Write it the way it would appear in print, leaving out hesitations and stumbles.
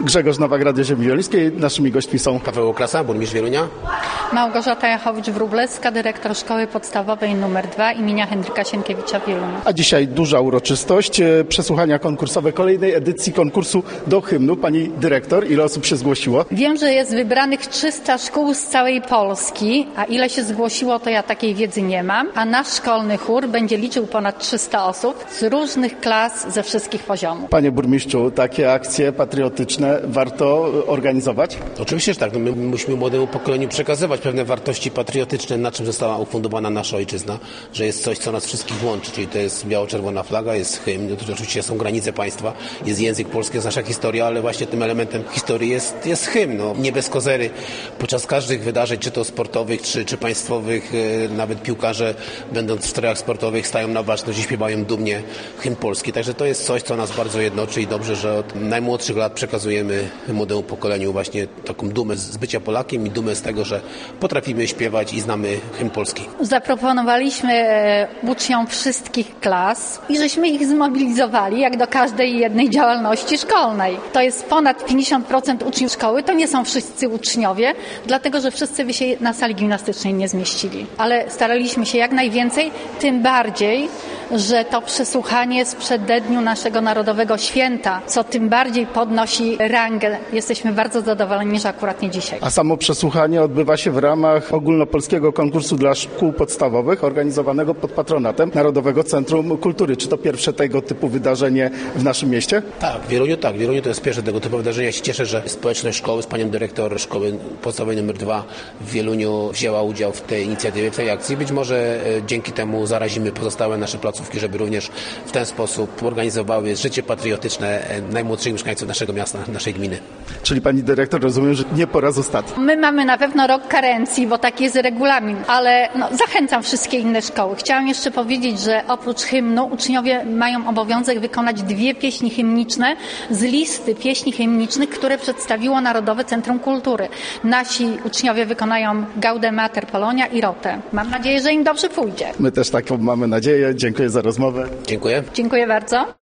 Grzegorz Nowak, Radio Ziemi Wieluńskiej. Naszymi gośćmi są Paweł Okrasa, burmistrz Wielunia. Małgorzata Jachowicz-Wróblewska, dyrektor Szkoły Podstawowej nr 2 imienia Henryka Sienkiewicza w Wieluniu. A dzisiaj duża uroczystość, przesłuchania konkursowe kolejnej edycji konkursu do hymnu. Pani dyrektor, ile osób się zgłosiło? Wiem, że jest wybranych 300 szkół z całej Polski, a ile się zgłosiło, to ja takiej wiedzy nie mam. A nasz szkolny chór będzie liczył ponad 300 osób z różnych klas, ze wszystkich poziomów. Panie burmistrzu, takie akcje patriotyczne warto organizować? Oczywiście, że tak. My musimy młodemu pokoleniu przekazywać pewne wartości patriotyczne, na czym została ufundowana nasza ojczyzna, że jest coś, co nas wszystkich łączy, czyli to jest biało-czerwona flaga, jest hymn, to oczywiście są granice państwa, jest język polski, jest nasza historia, ale właśnie tym elementem historii jest hymn. No, nie bez kozery. Podczas każdych wydarzeń, czy to sportowych, czy państwowych, nawet piłkarze, będąc w strojach sportowych, stają na baczność i śpiewają dumnie hymn polski. Także to jest coś, co nas bardzo jednoczy i dobrze, że od najmłodszych lat przekazujemy młodemu pokoleniu właśnie taką dumę z bycia Polakiem i dumę z tego, że potrafimy śpiewać i znamy hymn polski. Zaproponowaliśmy uczniom wszystkich klas i żeśmy ich zmobilizowali jak do każdej jednej działalności szkolnej. To jest ponad 50% uczniów szkoły, to nie są wszyscy uczniowie, dlatego że wszyscy by się na sali gimnastycznej nie zmieścili. Ale staraliśmy się jak najwięcej, tym bardziej, że to przesłuchanie jest w przededniu naszego narodowego święta, co tym bardziej podnosi rangę. Jesteśmy bardzo zadowoleni, że akurat nie dzisiaj. A samo przesłuchanie odbywa się w ramach ogólnopolskiego konkursu dla szkół podstawowych organizowanego pod patronatem Narodowego Centrum Kultury. Czy to pierwsze tego typu wydarzenie w naszym mieście? Tak, w Wieluniu to jest pierwsze tego typu wydarzenie. Ja się cieszę, że społeczność szkoły z panią dyrektor Szkoły Podstawowej nr 2 w Wieluniu wzięła udział w tej inicjatywie, w tej akcji. Być może dzięki temu zarazimy pozostałe nasze placówki, żeby również w ten sposób organizowały życie patriotyczne najmłodszych mieszkańców naszego miasta, naszej gminy. Czyli pani dyrektor, rozumiem, że nie po raz ostatni. My mamy na pewno rok karencji, bo taki jest regulamin, ale zachęcam wszystkie inne szkoły. Chciałam jeszcze powiedzieć, że oprócz hymnu uczniowie mają obowiązek wykonać 2 pieśni hymniczne z listy pieśni hymnicznych, które przedstawiło Narodowe Centrum Kultury. Nasi uczniowie wykonają Gaude Mater Polonia i Rotę. Mam nadzieję, że im dobrze pójdzie. My też taką mamy nadzieję. Dziękuję za rozmowę. Dziękuję. Dziękuję bardzo.